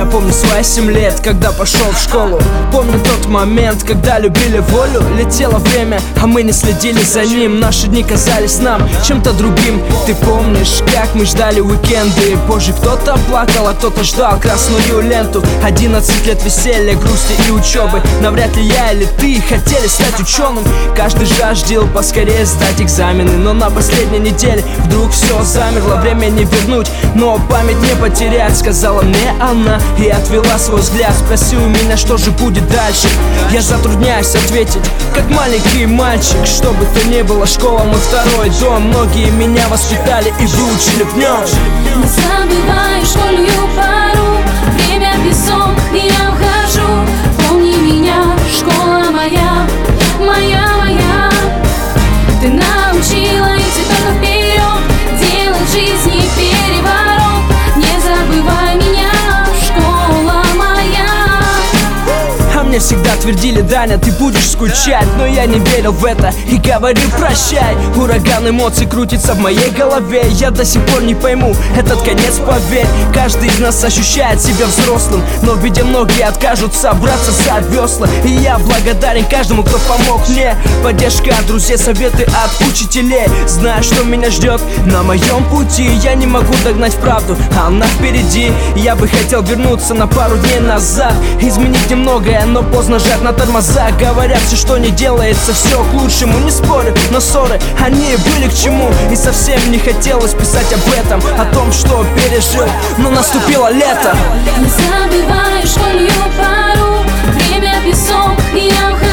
помню свои 7 лет, когда пошел в школу. Помню тот момент, когда любили волю. Летело время, а мы не следили за ним. Наши дни казались нам чем-то другим. Ты помнишь, как мы ждали уикенды? Позже кто-то плакал, а кто-то ждал красную ленту. 11 лет веселья, грусти и учебы. Навряд ли я или ты хотели стать ученым. Каждый жаждал поскорее сдать экзамены. Но на последней неделе вдруг все замерло. Время не вернуть, но память не потерять, сказала мне она и отвела свой взгляд. Спроси у меня, что же будет дальше. Я затрудняюсь ответить, как маленький мальчик. Что бы то ни было, школа мой второй дом. Многие меня воспитали и выучили в нем. Не забывай школьную пару, время песок, и я ухожу. Помни меня, школа моя, моя, моя. Ты научила идти только вперед, делать в жизни переворот. Не забывай меня, школа моя. А мне всегда твердили: Даня, ты будешь скучать. Но я не верил в это и говорил прощай. Ураган эмоций крутится в моей голове. Я до сих пор не пойму этот конец, поверь. Каждый из нас ощущает себя взрослым, но видя многие откажутся браться за весла. И я благодарен каждому, кто помог мне. Поддержка от друзей, советы от учителей. Знаю, что меня ждет на моем пути. Я не могу догнать правду, она впереди. Я бы хотел вернуться на пару дней назад, изменить немногое, но поздно жать на тормоза. Говорят, все, что не делается, все к лучшему. Не спорю, но ссоры, они были к чему. И совсем не хотелось писать об этом, о том, что пережил, но наступило лето. Не забывай школьную пару, время песок, и я ухожу.